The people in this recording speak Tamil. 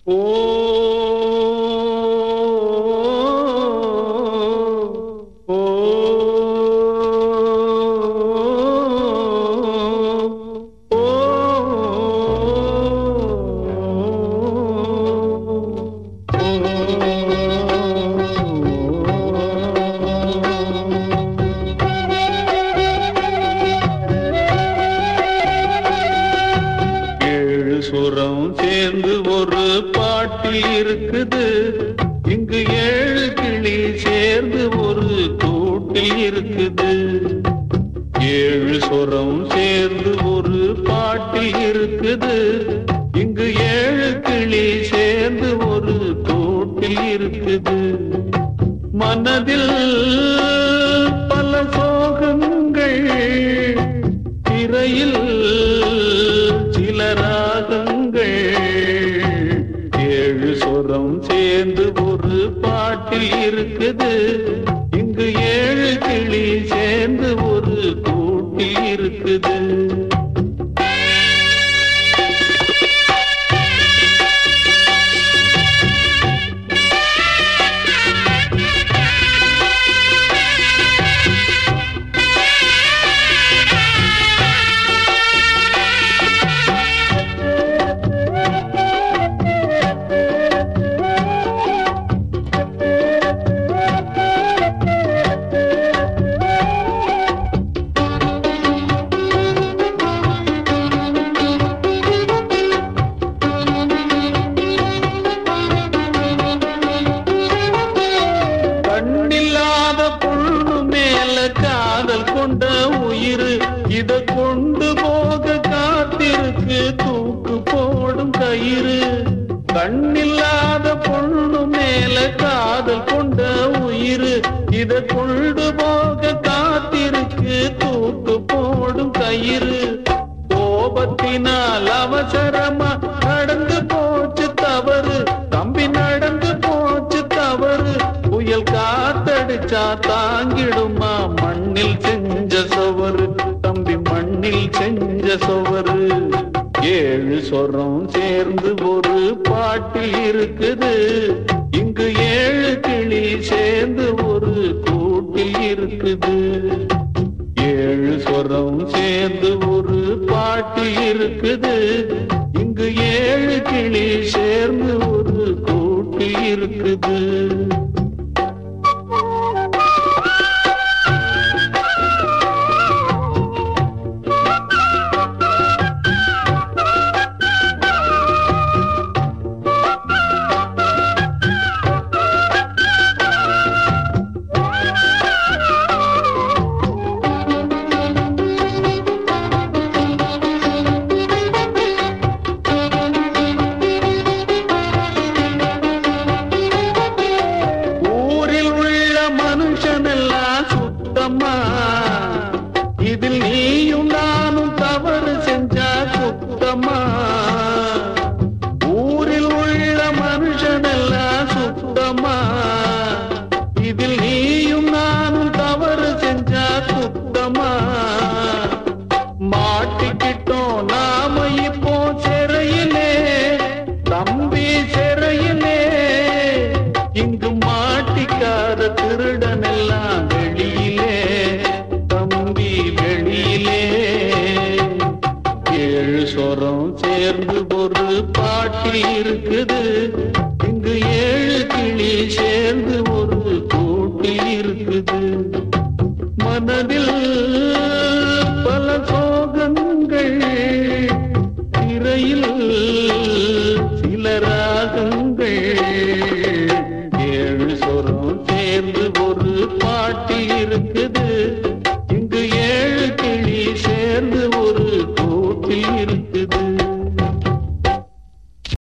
ஓ ஓ சுரம் சேர்ந்து ஒரு பாட்டில் இருக்குது. இங்கு ஏழு கிளி சேர்ந்து ஒரு கூட்டில் இருக்குது. ஏழு சுரம் சேர்ந்து ஒரு பாட்டில் இருக்குது. இங்கு ஏழு கிளி சேர்ந்து ஒரு கூட்டில் இருக்குது. மனதில் பல சோகங்கள், திரையில் சில ராகங்கள். ஏழு சுரம் சேர்ந்து ஒரு பாட்டில் இருக்குது. இங்கு ஏழு கிளி சேர்ந்து ஒரு கூட்டில் இருக்குது. காதல் கொண்ட உயிர் இத கொண்டு போக காத்திருக்கு தூக்கு போடும் கயிறு. கண்ணில்லாத பொண்ணு மேல காதல் கொண்ட உயிர் இத கொண்டு போக காத்திருக்கு தூக்கு போடும் கயிறு. கோபத்தினால் அவசரமா நடந்து போச்சு தவறு, தம்பி நடந்து போச்சு தவறு. புயல் காத்தடிச்சா தாங்கிடுமா மண்ணில் செஞ்ச சுவரு, தம்பி மண்ணில் செஞ்ச சுவரு. ஏழு சொரம் சேர்ந்து ஒரு பாட்டில் இருக்குது. இங்கு ஏழு கிளி சேர்ந்து ஒரு கூட்டில் இருக்குது. ஏழு சொரம் சேர்ந்து ஒரு பாட்டில் இருக்குது. இங்கு ஏழு கிளி சேர்ந்து ஒரு கூட்டில் இருக்குது. இதில் நீயும் நானும் தவறு செஞ்சா குத்தமா? ஊரில் உள்ள மனுஷனெல்லாம் சுத்தமா? இதில் நீயும் நானும் தவறு செஞ்சா குத்தமா? மாட்டிக்கிட்டோம் நாம இப்போ சிறையிலே, தம்பி சிறையிலே. இங்கு மாட்டிக்காத திருடனெல்லாம் வெளியிலே, தம்பி வெளியிலே. ஏழு சொரம் சேர்ந்து ஒரு பாட்டில் இருக்குது. இங்கு ஏழு கிளி சேர்ந்து ஒரு கூட்டில் இருக்குது. மனதில் பல சோகங்கள், திரையில் சிலர